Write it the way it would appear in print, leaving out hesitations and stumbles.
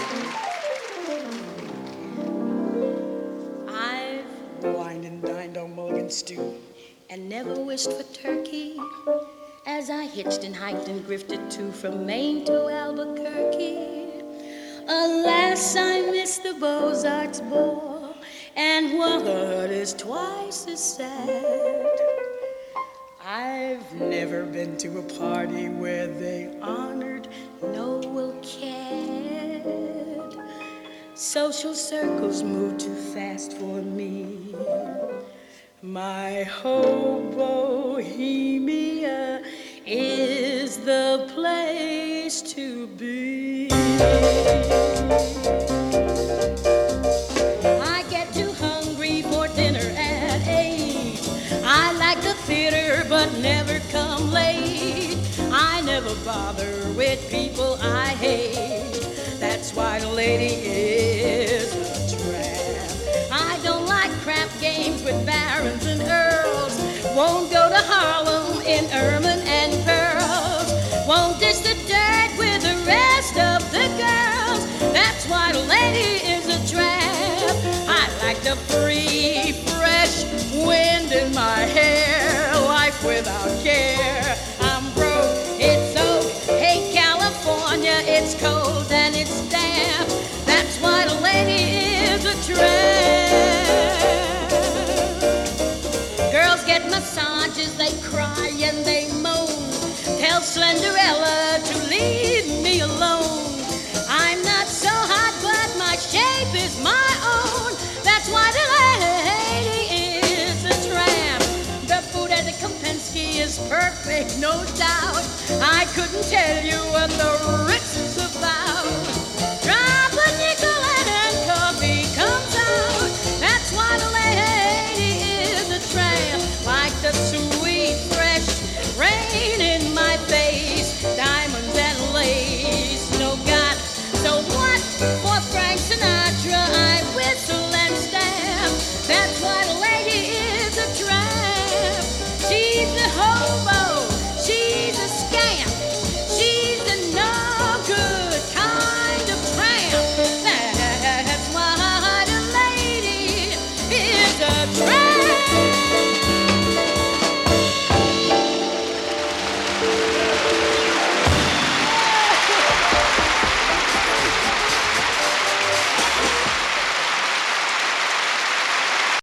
I've wined and dined on mulligan stew and never wished for turkey as I hitched and hiked and grifted too from Maine to Albuquerque. Alas, I miss the Beaux-Arts ball, and what is twice as sad, I've never been to a party where they honored Noel Cad. Social circles move too fast for me. My Hobohemia is the place to be. I get too hungry for dinner at 8. I like the theater but never come late. I never bother with people I hate. That's why the lady is a tramp. I don't like crap games with barons and earls. Won't go to Harlem in ermine and pearls. Won't dish the dirt with the rest of the girls. That's why the lady is a tramp. I like the free, fresh wind in my hair. Life without care. I'm broke, it's oak. Hey, California, it's cold and it's damp. That's why the lady is a tramp. Girls get massages, they cry and they moan. Tell Slenderella to leave me alone. I'm not so hot, but my shape is my own. That's why the lady is a tramp. The food at the Kempinski is perfect, no doubt. I couldn't tell you what the Ritz